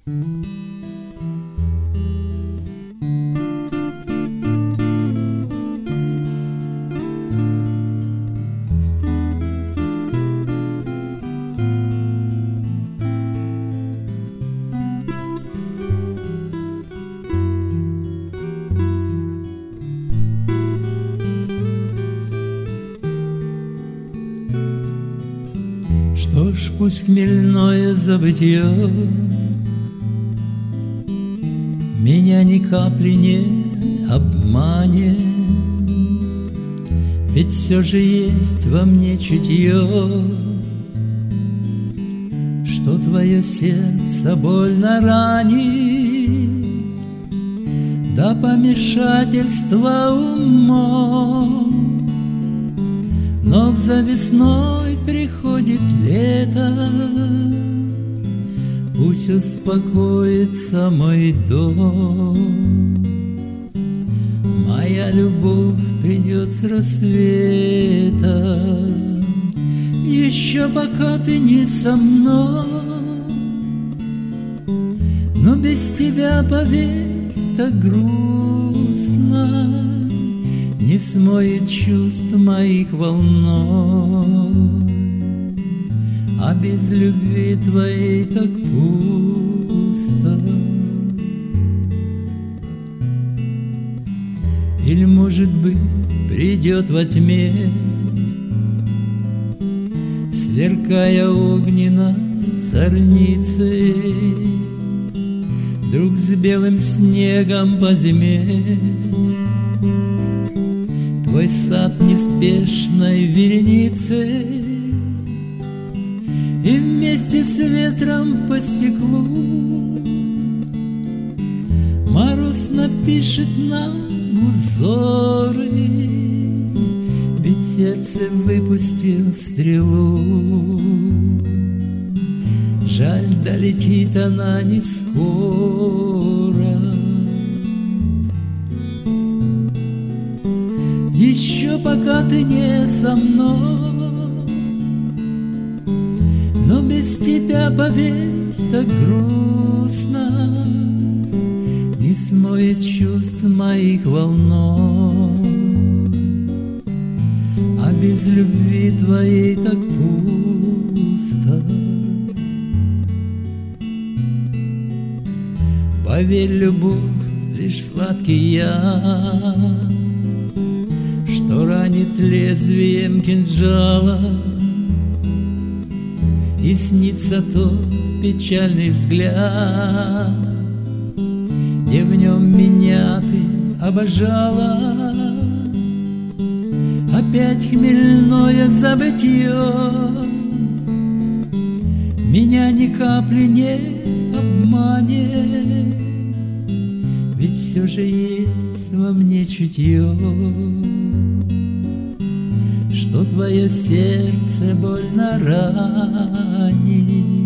Что ж, пусть хмельное забытье меня ни капли не обманет, ведь все же есть во мне чутье, что твое сердце больно ранит до помешательства умом. Но за весной приходит лето, пусть успокоится мой дом. Моя любовь придет с рассвета, еще пока ты не со мной. Но без тебя, поверь, так грустно, не смоет чувств моих волной, а без любви твоей так пусто. Или, может быть, придет во тьме, сверкая огненно зорницей, вдруг с белым снегом по зиме твой сад неспешной вереницей, и вместе с ветром по стеклу мороз напишет нам узоры, ведь сердце выпустил стрелу. Жаль, долетит она не скоро. Еще пока ты не со мной, но без тебя, поверь, так грустно, не смоет чувств моих волной, а без любви твоей так пусто. Поверь, любовь лишь сладкий яд, что ранит лезвием кинжала, и снится тот печальный взгляд, где в нем меня ты обожала. Опять хмельное забытье меня ни капли не обманет, ведь все же есть во мне чутье, что твое сердце больно ранит.